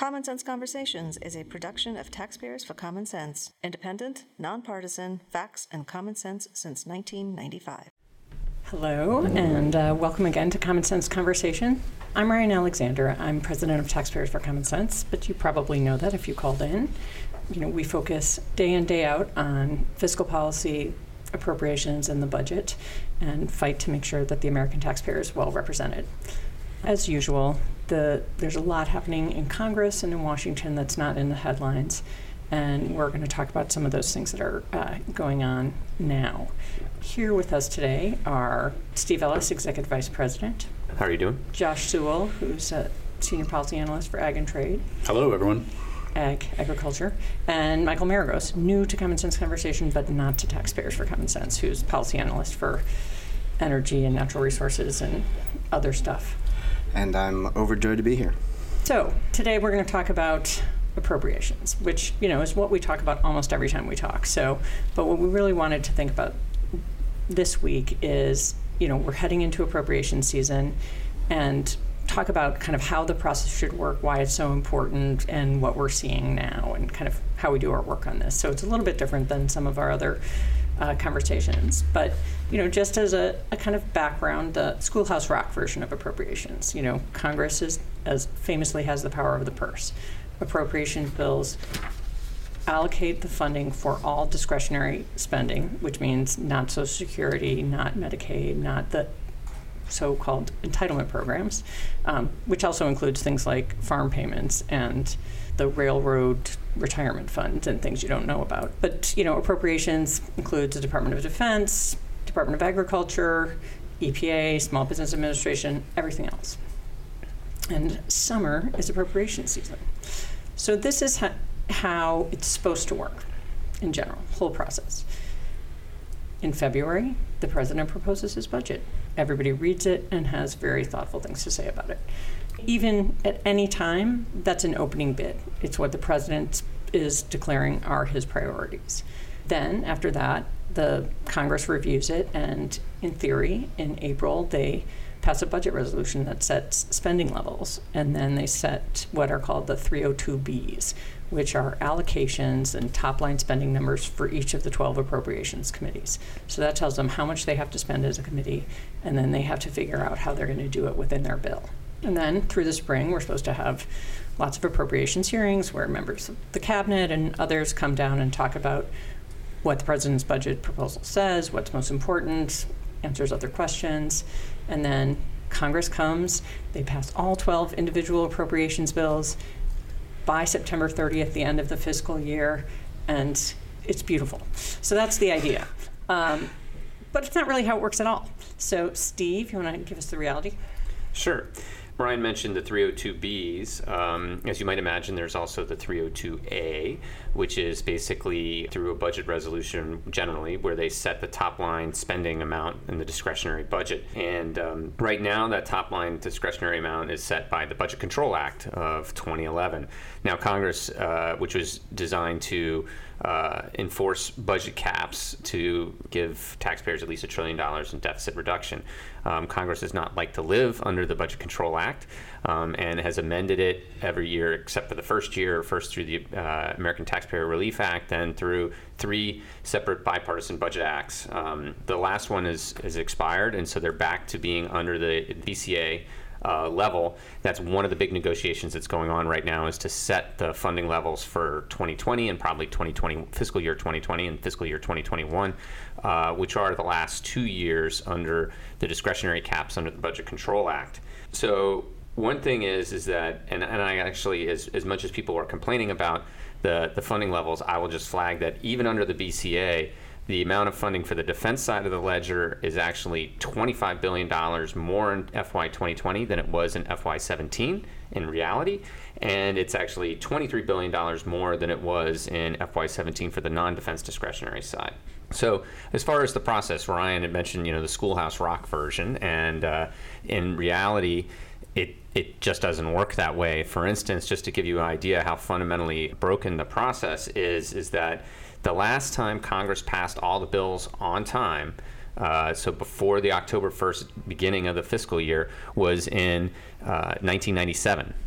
Common Sense Conversations is a production of Taxpayers for Common Sense, independent, nonpartisan, facts and common sense since 1995. Hello, and welcome again to Common Sense Conversation. I'm Ryan Alexander. I'm president of Taxpayers for Common Sense, but you probably know that if you called in. We focus day in, day out on fiscal policy, appropriations, and the budget, and fight to make sure that the American taxpayer is well represented. As usual, there's a lot happening in Congress and in Washington that's not in the headlines, and we're going to talk about some of those things that are going on now. Here with us today are Steve Ellis, Executive Vice President. How are you doing? Josh Sewell, who's a Senior Policy Analyst for Ag and Trade. Hello, everyone. Agriculture, and Michael Maragos, new to Common Sense Conversation, but not to Taxpayers for Common Sense, who's Policy Analyst for Energy and Natural Resources and other stuff. And I'm overjoyed to be here. So today we're going to talk about appropriations, which, is what we talk about almost every time we talk. But what we really wanted to think about this week is, we're heading into appropriation season, and talk about kind of how the process should work, why it's so important, and what we're seeing now, and kind of how we do our work on this. So it's a little bit different than some of our other conversations. But, just as a kind of background, the Schoolhouse Rock version of appropriations, Congress as famously has the power of the purse. Appropriation bills allocate the funding for all discretionary spending, which means not Social Security, not Medicaid, not the so-called entitlement programs, which also includes things like farm payments and the railroad retirement fund and things you don't know about. But, appropriations includes the Department of Defense, Department of Agriculture, EPA, Small Business Administration, everything else. And summer is appropriation season. So this is how it's supposed to work in general, whole process. In February, the president proposes his budget. Everybody reads it and has very thoughtful things to say about it. Even at any time, that's an opening bid. It's what the president is declaring are his priorities. Then, after that, the Congress reviews it, and in theory, in April, they pass a budget resolution that sets spending levels, and then they set what are called the 302Bs, which are allocations and top-line spending numbers for each of the 12 appropriations committees. So that tells them how much they have to spend as a committee, and then they have to figure out how they're going to do it within their bill. And then through the spring, we're supposed to have lots of appropriations hearings where members of the cabinet and others come down and talk about what the president's budget proposal says, what's most important, answers other questions, and then Congress comes, they pass all 12 individual appropriations bills by September 30th, the end of the fiscal year, and it's beautiful. So that's the idea. But it's not really how it works at all. So Steve, you want to give us the reality? Sure. Brian mentioned the 302Bs. As you might imagine, there's also the 302A, which is basically through a budget resolution generally, where they set the top line spending amount in the discretionary budget. And right now, that top line discretionary amount is set by the Budget Control Act of 2011. Now, Congress, which was designed to enforce budget caps to give taxpayers at least $1 trillion in deficit reduction. Congress does not like to live under the Budget Control Act and has amended it every year except for the first year, first through the American Taxpayer Relief Act, then through 3 separate bipartisan budget acts. The last one is expired, and so they're back to being under the BCA level. That's one of the big negotiations that's going on right now, is to set the funding levels for 2020 and probably fiscal year 2020 and fiscal year 2021, which are the last 2 years under the discretionary caps under the Budget Control Act. So one thing is that, and I actually, as much as people are complaining about the funding levels, I will just flag that even under the BCA, the amount of funding for the defense side of the ledger is actually $25 billion more in FY 2020 than it was in FY 17 in reality, and it's actually $23 billion more than it was in FY 17 for the non-defense discretionary side. So as far as the process, Ryan had mentioned, the Schoolhouse Rock version, and in reality, it just doesn't work that way. For instance, just to give you an idea how fundamentally broken the process is that the last time Congress passed all the bills on time, so before the October 1st beginning of the fiscal year, was in 1997.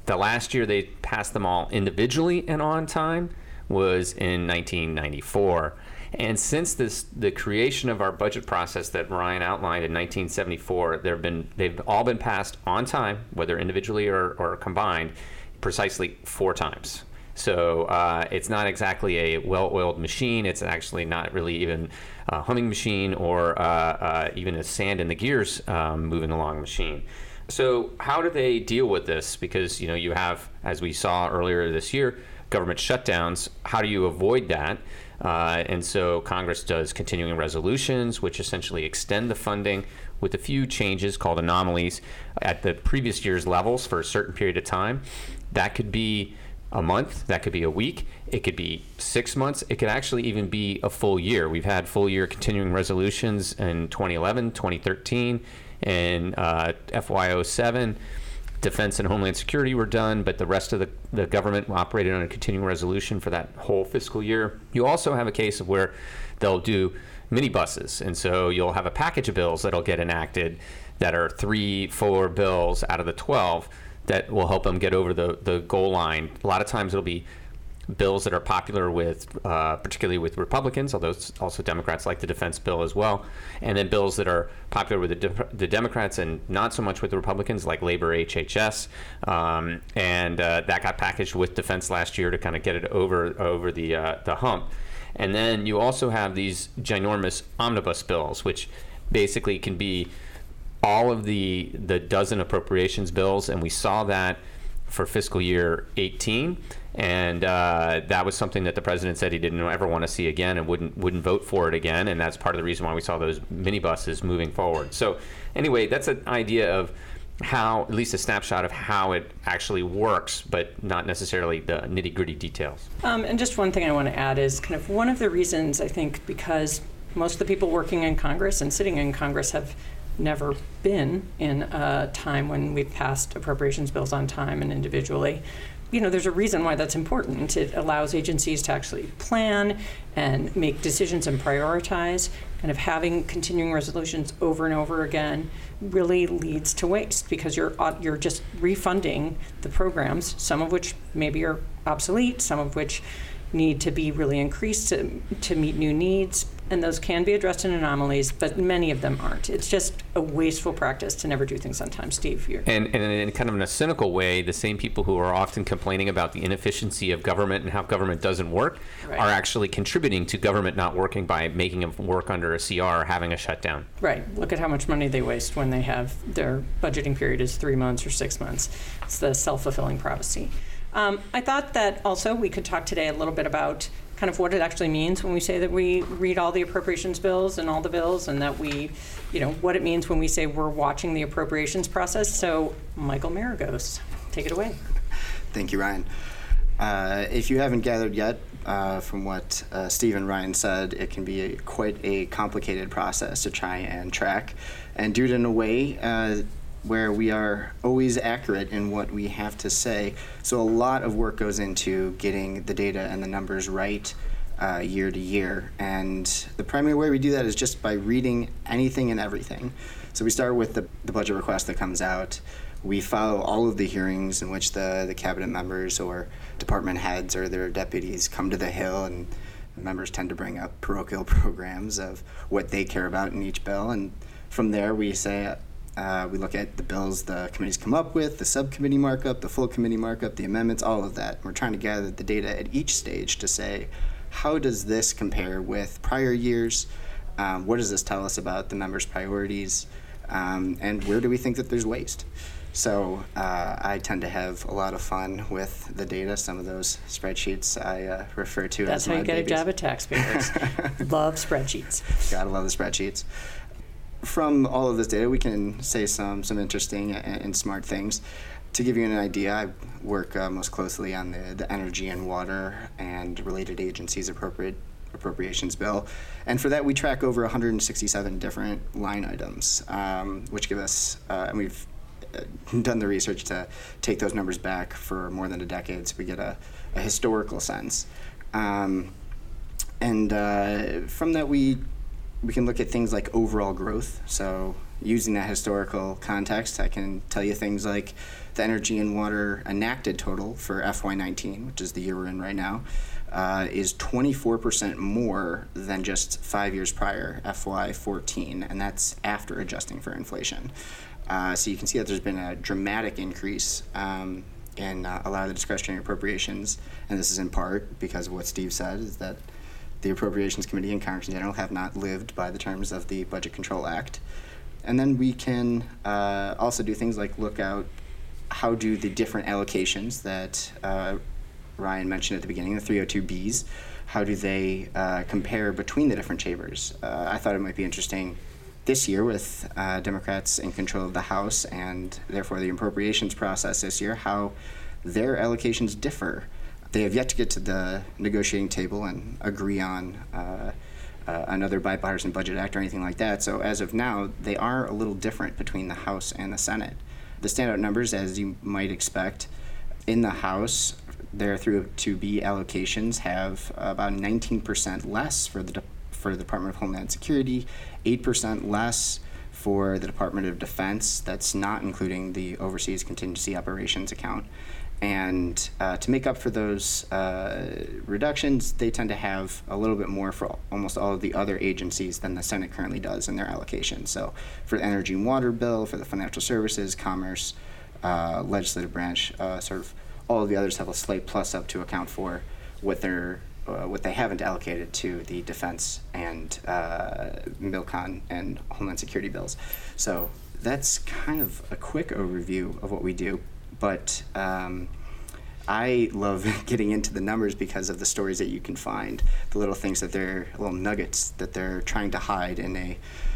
The last year they passed them all individually and on time was in 1994. And since the creation of our budget process that Ryan outlined in 1974, they've all been passed on time, whether individually or combined, precisely 4 times. So it's not exactly a well-oiled machine. It's actually not really even a humming machine or even a sand in the gears moving along machine. So how do they deal with this? Because you have, as we saw earlier this year, government shutdowns. How do you avoid that? And so Congress does continuing resolutions, which essentially extend the funding with a few changes called anomalies at the previous year's levels for a certain period of time. That could be a month, that could be a week, it could be 6 months, it could actually even be a full year. We've had full year continuing resolutions in 2011, 2013, and FY07. Defense and Homeland Security were done, but the rest of the government operated on a continuing resolution for that whole fiscal year. You also have a case of where they'll do minibuses, and so you'll have a package of bills that'll get enacted that are 3-4 bills out of the 12 that will help them get over the goal line. A lot of times it'll be bills that are popular with, particularly with Republicans, although also Democrats like the defense bill as well, and then bills that are popular with the Democrats and not so much with the Republicans, like labor HHS, and that got packaged with defense last year to kind of get it over the hump. And then you also have these ginormous omnibus bills, which basically can be all of the dozen appropriations bills, and we saw that for fiscal year 18, and that was something that the president said he didn't ever want to see again and wouldn't vote for it again, and that's part of the reason why we saw those minibuses moving forward. So anyway, that's an idea of how, at least a snapshot of how it actually works, but not necessarily the nitty-gritty details. And just one thing I want to add is kind of one of the reasons, I think, because most of the people working in Congress and sitting in Congress have never been in a time when we've passed appropriations bills on time and individually. There's a reason why that's important. It allows agencies to actually plan and make decisions and prioritize. Kind of having continuing resolutions over and over again really leads to waste, because you're just refunding the programs, some of which maybe are obsolete, some of which need to be really increased to meet new needs, and those can be addressed in anomalies, but many of them aren't. It's just a wasteful practice to never do things on time. Steve, you're... And in kind of in a cynical way, the same people who are often complaining about the inefficiency of government and how government doesn't work are actually contributing to government not working by making them work under a CR or having a shutdown. Right. Look at how much money they waste when they have their budgeting period is 3 months or 6 months. It's the self-fulfilling prophecy. I thought that also we could talk today a little bit about kind of what it actually means when we say that we read all the appropriations bills and all the bills, and that we, what it means when we say we're watching the appropriations process. So Michael Maragos, take it away. Thank you, Ryan. If you haven't gathered yet from what Steve and Ryan said, it can be quite a complicated process to try and track and do it in a way where we are always accurate in what we have to say. So a lot of work goes into getting the data and the numbers right year to year. And the primary way we do that is just by reading anything and everything. So we start with the budget request that comes out. We follow all of the hearings in which the cabinet members or department heads or their deputies come to the Hill, and the members tend to bring up parochial programs of what they care about in each bill. And from there we say, we look at the bills the committees come up with, the subcommittee markup, the full committee markup, the amendments, all of that. We're trying to gather the data at each stage to say, how does this compare with prior years? What does this tell us about the members' priorities? And where do we think that there's waste? So I tend to have a lot of fun with the data. Some of those spreadsheets I refer to That's as my how you get babies. a job at taxpayers. Love spreadsheets. Gotta love the spreadsheets. From all of this data, we can say some interesting and smart things. To give you an idea, I work most closely on the energy and water and related agencies appropriations bill. And for that, we track over 167 different line items, which give us, and we've done the research to take those numbers back for more than a decade, so we get a historical sense. And from that, we can look at things like overall growth. So using that historical context, I can tell you things like the energy and water enacted total for FY19, which is the year we're in right now, is 24% more than just 5 years prior, FY14, and that's after adjusting for inflation. So you can see that there's been a dramatic increase in a lot of the discretionary appropriations, and this is in part because of what Steve said, is that the Appropriations Committee and Congress in general have not lived by the terms of the Budget Control Act. And then we can also do things like look out how do the different allocations that Ryan mentioned at the beginning, the 302Bs, how do they compare between the different chambers? I thought it might be interesting this year with Democrats in control of the House and therefore the appropriations process this year, how their allocations differ. They have yet to get to the negotiating table and agree on another bipartisan budget act or anything like that. So as of now, they are a little different between the House and the Senate. The standout numbers, as you might expect, in the House, their 302B allocations have about 19% less for the Department of Homeland Security, 8% less for the Department of Defense. That's not including the Overseas Contingency Operations account. And to make up for those reductions, they tend to have a little bit more for almost all of the other agencies than the Senate currently does in their allocation. So for the Energy and Water Bill, for the Financial Services, Commerce, Legislative Branch, sort of all of the others have a slight plus up to account for what they haven't allocated to the defense and MILCON and Homeland Security bills. So that's kind of a quick overview of what we do. But I love getting into the numbers because of the stories that you can find, the little things that they're, little nuggets that they're trying to hide in a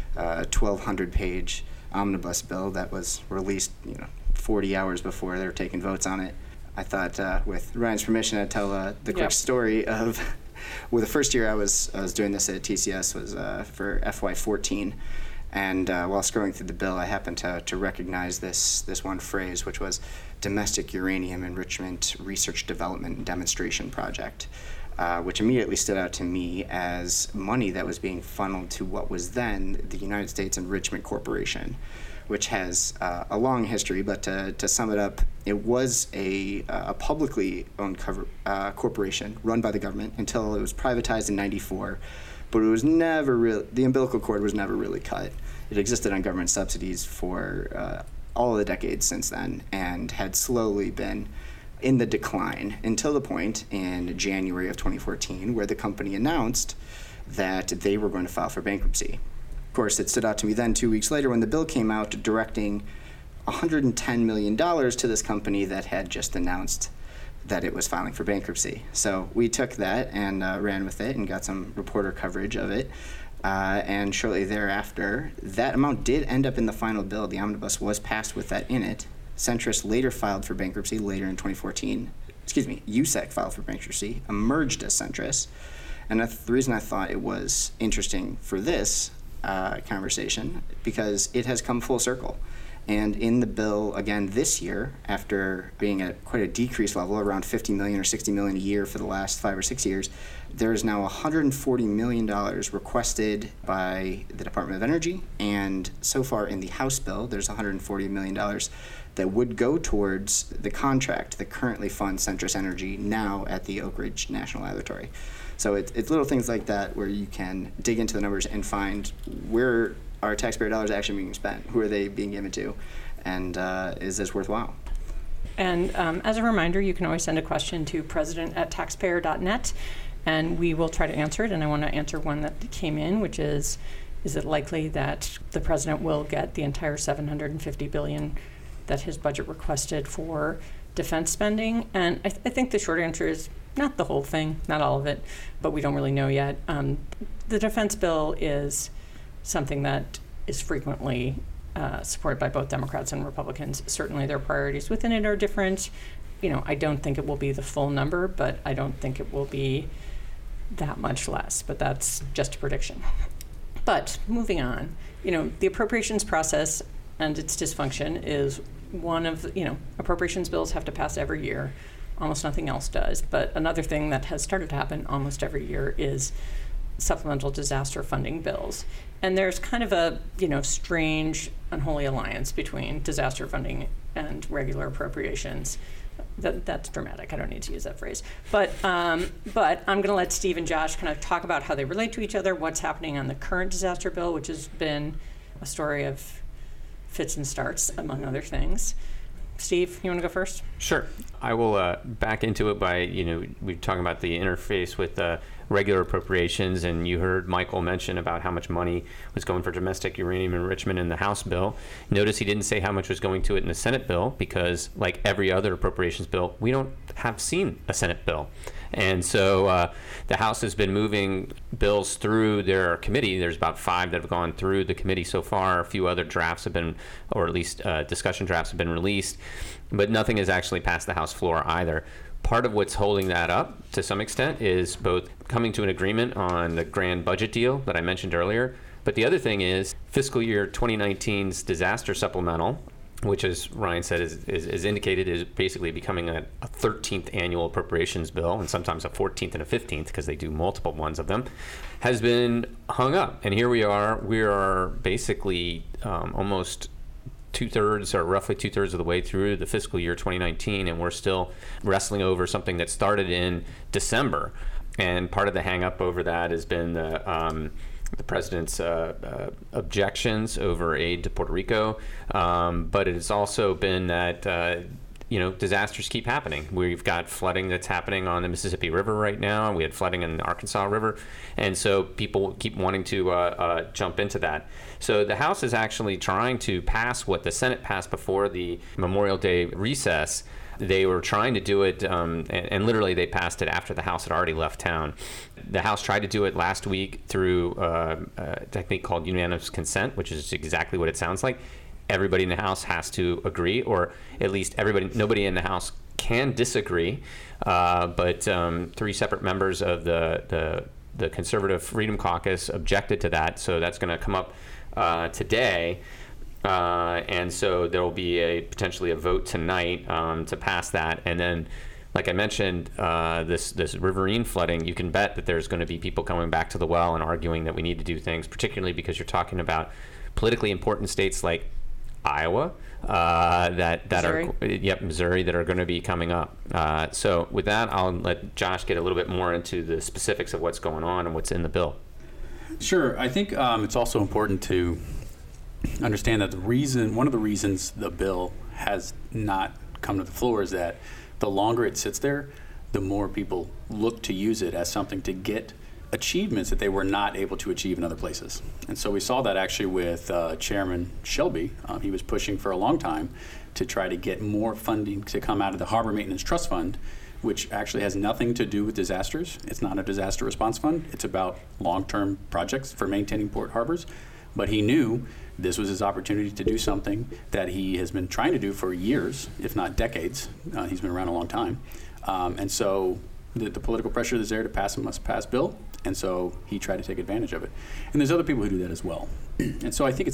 1,200-page omnibus bill that was released 40 hours before they were taking votes on it. I thought, with Ryan's permission, I'd tell the quick story of, well, the first year I was doing this at TCS was for FY14. And while scrolling through the bill, I happened to recognize this one phrase, which was Domestic Uranium Enrichment Research Development and Demonstration Project, which immediately stood out to me as money that was being funneled to what was then the United States Enrichment Corporation, which has a long history. But to sum it up, it was a publicly owned corporation run by the government until it was privatized in '94. But it was never really, the umbilical cord was never really cut. It existed on government subsidies for all of the decades since then and had slowly been in the decline until the point in January of 2014 where the company announced that they were going to file for bankruptcy. Of course, it stood out to me then 2 weeks later when the bill came out directing $110 million to this company that had just announced that it was filing for bankruptcy. So we took that and ran with it and got some reporter coverage of it. And shortly thereafter, that amount did end up in the final bill. The omnibus was passed with that in it. Centrus later filed for bankruptcy later in 2014. USEC filed for bankruptcy, emerged as Centrus. And the reason I thought it was interesting for this conversation, because it has come full circle. And in the bill, again, this year, after being at quite a decreased level, around $50 million or $60 million a year for the last 5 or 6 years, there is now $140 million requested by the Department of Energy. And so far in the House bill, there's $140 million that would go towards the contract that currently funds Centrus Energy now at the Oak Ridge National Laboratory. So it's little things like that where you can dig into the numbers and find where are taxpayer dollars actually being spent? Who are they being given to? And is this worthwhile? And as a reminder, you can always send a question to president@taxpayer.net, and we will try to answer it. And I want to answer one that came in, which is it likely that the president will get the entire $750 billion that his budget requested for defense spending? And I think the short answer is not the whole thing, not all of it, but we don't really know yet. The defense bill is something that is frequently supported by both Democrats and Republicans. Certainly their priorities within it are different. I don't think it will be the full number, but I don't think it will be that much less, but that's just a prediction. But moving on, the appropriations process and its dysfunction is one of appropriations bills have to pass every year. Almost nothing else does. But another thing that has started to happen almost every year is supplemental disaster funding bills. And there's kind of a, strange, unholy alliance between disaster funding and regular appropriations. That's dramatic. I don't need to use that phrase. But I'm going to let Steve and Josh kind of talk about how they relate to each other, what's happening on the current disaster bill, which has been a story of fits and starts, among other things. Steve, you want to go first? Sure. I will back into it by, we're talking about the interface with regular appropriations, and you heard Michael mention about how much money was going for domestic uranium enrichment in the House bill. Notice he didn't say how much was going to it in the Senate bill, because like every other appropriations bill, we don't have seen a Senate bill. And so the House has been moving bills through their committee. There's about 5 that have gone through the committee so far. A few other drafts have been, or at least discussion drafts have been released, but nothing has actually passed the House floor either. Part of what's holding that up to some extent is both coming to an agreement on the grand budget deal that I mentioned earlier, but the other thing is fiscal year 2019's disaster supplemental, which, as Ryan said, is indicated is basically becoming a 13th annual appropriations bill, and sometimes a 14th and a 15th, because they do multiple ones of them, has been hung up. And here we are basically almost roughly two-thirds of the way through the fiscal year 2019, and we're still wrestling over something that started in December. And part of the hang-up over that has been the president's objections over aid to Puerto Rico, but it has also been that disasters keep happening. We've got flooding that's happening on the Mississippi River right now. We had flooding in the Arkansas River, and so people keep wanting to jump into that. So the House is actually trying to pass what the Senate passed before the Memorial Day recess. They were trying to do it, and literally they passed it after the House had already left town. The House tried to do it last week through a technique called unanimous consent, which is exactly what it sounds like. Everybody in the House has to agree, or at least nobody in the House can disagree. But 3 separate members of the Conservative Freedom Caucus objected to that, so that's going to come up today. And so there will be potentially a vote tonight to pass that. And then, like I mentioned, this riverine flooding, you can bet that there's going to be people coming back to the well and arguing that we need to do things, particularly because you're talking about politically important states like Iowa, Missouri, that are going to be coming up. So with that, I'll let Josh get a little bit more into the specifics of what's going on and what's in the bill. Sure. I think it's also important to understand that one of the reasons the bill has not come to the floor is that the longer it sits there, the more people look to use it as something to get achievements that they were not able to achieve in other places. And so we saw that actually with Chairman Shelby. He was pushing for a long time to try to get more funding to come out of the Harbor Maintenance Trust Fund, which actually has nothing to do with disasters. It's not a disaster response fund. It's about long-term projects for maintaining port harbors. But he knew this was his opportunity to do something that he has been trying to do for years, if not decades. He's been around a long time. And so the political pressure that's there to pass a must-pass bill, and so he tried to take advantage of it. And there's other people who do that as well. And so I think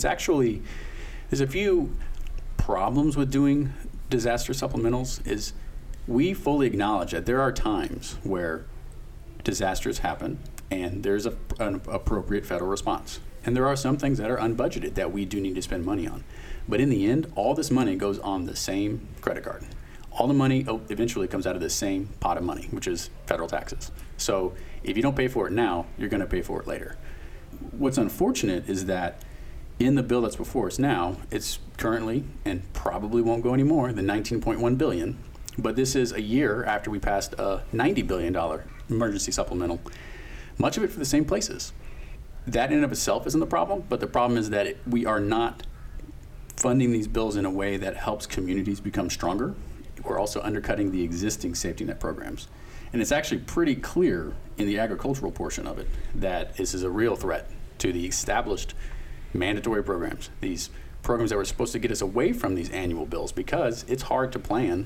there's a few problems with doing disaster supplementals. Is we fully acknowledge that there are times where disasters happen and there's an appropriate federal response. And there are some things that are unbudgeted that we do need to spend money on. But in the end, all this money goes on the same credit card. All the money eventually comes out of the same pot of money, which is federal taxes. So if you don't pay for it now, you're going to pay for it later. What's unfortunate is that in the bill that's before us now, it's currently, and probably won't go anymore, the $19.1 billion. But this is a year after we passed a $90 billion emergency supplemental, much of it for the same places. That in and of itself isn't the problem, but the problem is that we are not funding these bills in a way that helps communities become stronger. We're also undercutting the existing safety net programs. And it's actually pretty clear in the agricultural portion of it that this is a real threat to the established mandatory programs, these programs that were supposed to get us away from these annual bills, because it's hard to plan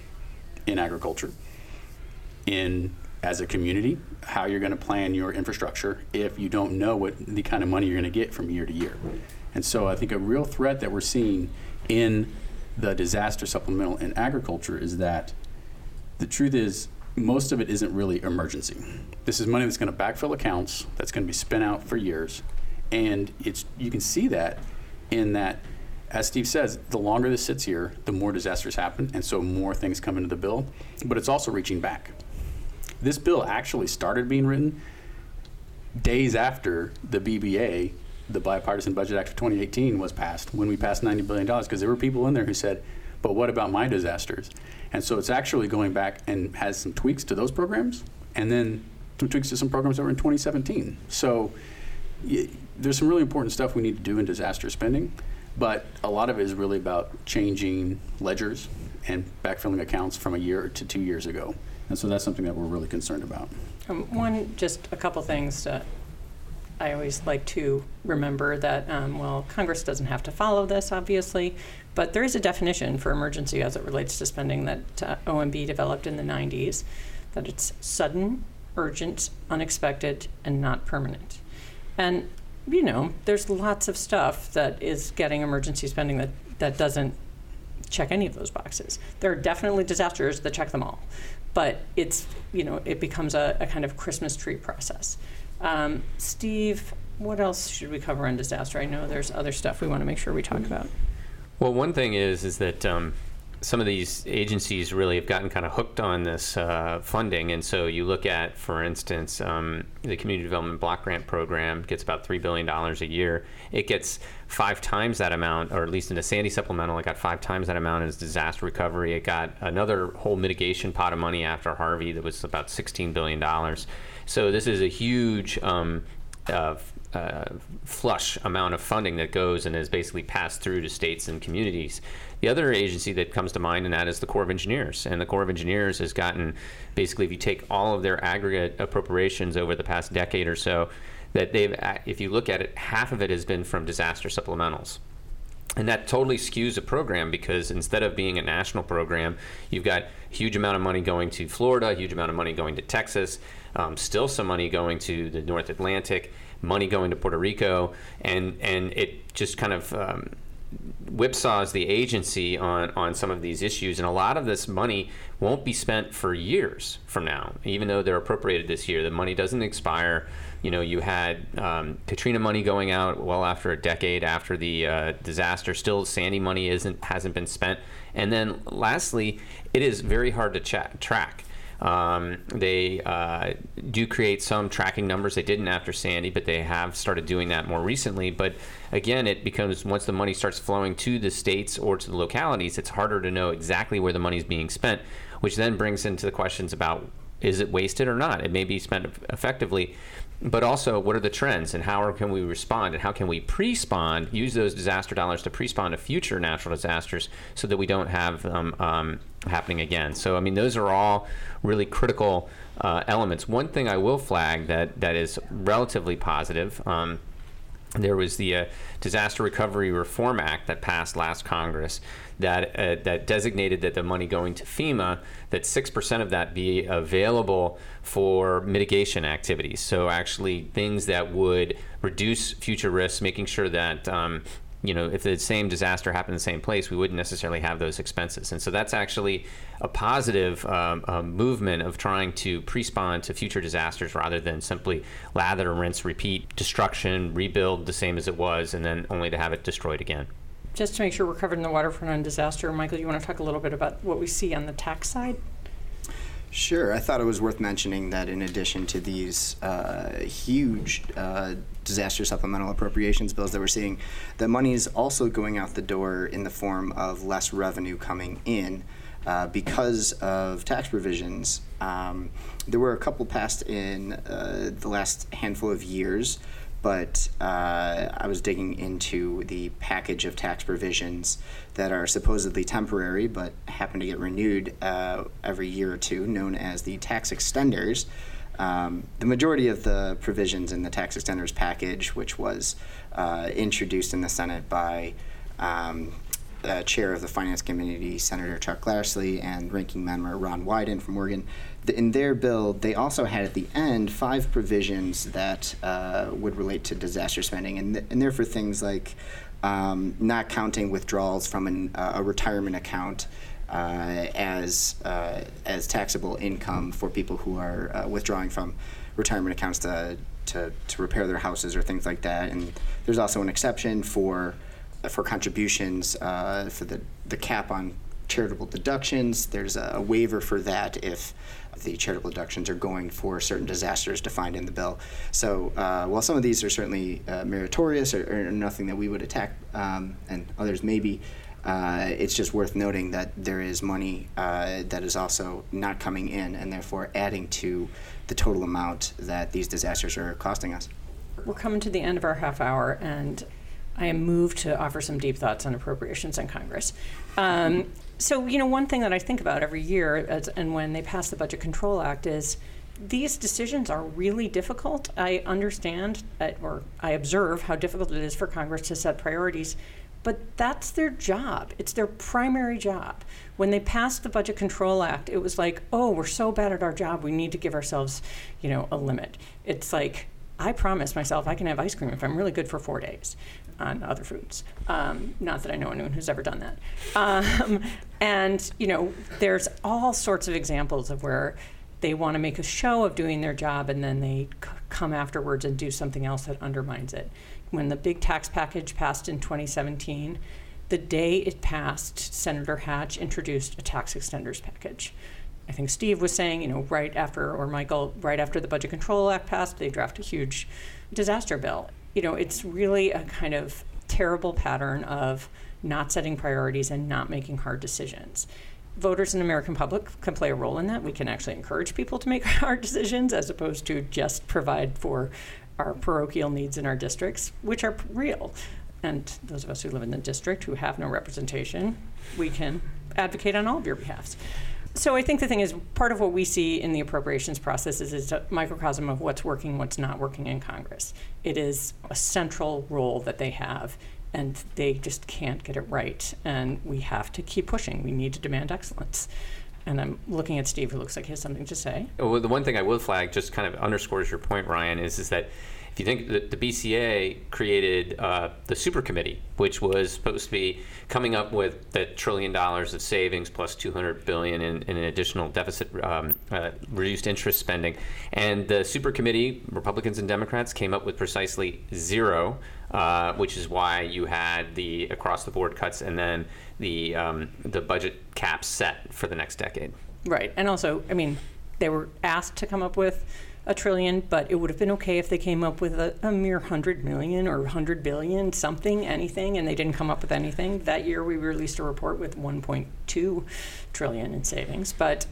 in agriculture, as a community, how you're going to plan your infrastructure if you don't know what the kind of money you're going to get from year to year. And so I think a real threat that we're seeing in the disaster supplemental in agriculture is that the truth is most of it isn't really emergency. This is money that's going to backfill accounts, that's going to be spent out for years. And you can see that in that, as Steve says, the longer this sits here, the more disasters happen, and so more things come into the bill. But it's also reaching back. This bill actually started being written days after the BBA, the Bipartisan Budget Act of 2018, was passed, when we passed $90 billion, because there were people in there who said, but what about my disasters? And so it's actually going back and has some tweaks to those programs, and then some tweaks to some programs that were in 2017. So there's some really important stuff we need to do in disaster spending, but a lot of it is really about changing ledgers and backfilling accounts from a year to 2 years ago. And so that's something that we're really concerned about. Just a couple things. I always like to remember that, Congress doesn't have to follow this, obviously, but there is a definition for emergency as it relates to spending that OMB developed in the 90s, that it's sudden, urgent, unexpected, and not permanent. And, there's lots of stuff that is getting emergency spending that doesn't check any of those boxes. There are definitely disasters that check them all, but it becomes a kind of Christmas tree process. Steve, what else should we cover on disaster? I know there's other stuff we want to make sure we talk about. Well, one thing is that some of these agencies really have gotten kind of hooked on this funding, and so you look at, for instance, the Community Development Block Grant Program gets about $3 billion a year. It gets 5 times that amount, or at least in the Sandy supplemental, it got 5 times that amount as disaster recovery. It got another whole mitigation pot of money after Harvey that was about $16 billion. So this is a huge flush amount of funding that goes and is basically passed through to states and communities. The other agency that comes to mind in that is the Corps of Engineers. And the Corps of Engineers has gotten, basically, if you take all of their aggregate appropriations over the past decade or so, that if you look at it, half of it has been from disaster supplementals. And that totally skews the program, because instead of being a national program, you've got a huge amount of money going to Florida, a huge amount of money going to Texas, still some money going to the North Atlantic, money going to Puerto Rico, and it just kind of whipsaws the agency on some of these issues. And a lot of this money won't be spent for years from now, even though they're appropriated this year. The money doesn't expire. You had Katrina money going out well after a decade after the disaster. Still, Sandy money hasn't been spent. And then lastly, it is very hard to track. They do create some tracking numbers. They didn't after Sandy, but they have started doing that more recently. But again, it becomes, once the money starts flowing to the states or to the localities, it's harder to know exactly where the money is being spent, which then brings into the questions about, is it wasted or not? It may be spent effectively, but also, what are the trends, and how can we respond, and how can we pre-spawn, use those disaster dollars to pre-spawn to future natural disasters so that we don't have them happening again. So, those are all really critical elements. One thing I will flag that is relatively positive, there was the Disaster Recovery Reform Act that passed last Congress that designated that the money going to FEMA, that 6% of that be available for mitigation activities. So actually things that would reduce future risks, making sure that if the same disaster happened in the same place, we wouldn't necessarily have those expenses. And so that's actually a positive movement of trying to pre-spawn to future disasters rather than simply lather, rinse, repeat, destruction, rebuild the same as it was, and then only to have it destroyed again. Just to make sure we're covered in the waterfront on disaster, Michael, you want to talk a little bit about what we see on the tax side? Sure. I thought it was worth mentioning that in addition to these huge disaster supplemental appropriations bills that we're seeing, the money is also going out the door in the form of less revenue coming in because of tax provisions. There were a couple passed in the last handful of years, but I was digging into the package of tax provisions that are supposedly temporary but happen to get renewed every year or two, known as the tax extenders. The majority of the provisions in the tax extenders package, which was introduced in the Senate by Chair of the Finance Committee, Senator Chuck Grassley, and Ranking Member Ron Wyden from Oregon, in their bill, they also had at the end 5 provisions that would relate to disaster spending, and they're for things like not counting withdrawals from a retirement account as taxable income for people who are withdrawing from retirement accounts to repair their houses or things like that. And there's also an exception for contributions for the cap on charitable deductions. There's a waiver for that if the charitable deductions are going for certain disasters defined in the bill. So while some of these are certainly meritorious or nothing that we would attack, and others maybe, it's just worth noting that there is money that is also not coming in and therefore adding to the total amount that these disasters are costing us. We're coming to the end of our half hour, and I am moved to offer some deep thoughts on appropriations in Congress. So, one thing that I think about every year, and when they pass the Budget Control Act, is these decisions are really difficult. I understand, or I observe how difficult it is for Congress to set priorities, but that's their job. It's their primary job. When they passed the Budget Control Act, it was like, oh, we're so bad at our job, we need to give ourselves, a limit. It's like, I promised myself I can have ice cream if I'm really good for 4 days on other foods. Not that I know anyone who's ever done that. And, there's all sorts of examples of where they want to make a show of doing their job and then they come afterwards and do something else that undermines it. When the big tax package passed in 2017, the day it passed, Senator Hatch introduced a tax extenders package. I think Steve was saying, right after, or Michael, right after the Budget Control Act passed, they drafted a huge disaster bill. It's really a kind of terrible pattern of not setting priorities and not making hard decisions. Voters and the American public can play a role in that. We can actually encourage people to make hard decisions as opposed to just provide for our parochial needs in our districts, which are real. And those of us who live in the district who have no representation, we can advocate on all of your behalfs. So I think the thing is, part of what we see in the appropriations process is a microcosm of what's working, what's not working in Congress. It is a central role that they have, and they just can't get it right. And we have to keep pushing. We need to demand excellence. And I'm looking at Steve, who looks like he has something to say. Well, the one thing I will flag just kind of underscores your point, Ryan, is that if you think that the BCA created the super committee, which was supposed to be coming up with the $1 trillion of savings plus $200 billion in an additional deficit, reduced interest spending, and the super committee, Republicans and Democrats, came up with precisely zero, which is why you had the across-the-board cuts and then the budget caps set for the next decade. Right, and also, they were asked to come up with $1 trillion, but it would have been okay if they came up with a mere 100 million or 100 billion, something, anything, and they didn't come up with anything. That year we released a report with 1.2 trillion in savings. But,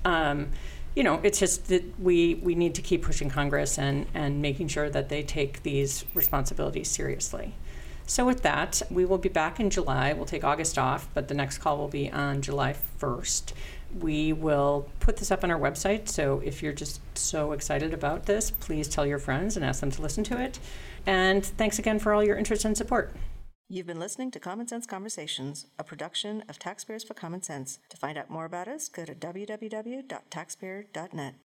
it's just that we need to keep pushing Congress and making sure that they take these responsibilities seriously. So with that, we will be back in July. We'll take August off, but the next call will be on July 1st. We will put this up on our website, so if you're just so excited about this, please tell your friends and ask them to listen to it. And thanks again for all your interest and support. You've been listening to Common Sense Conversations, a production of Taxpayers for Common Sense. To find out more about us, go to www.taxpayer.net.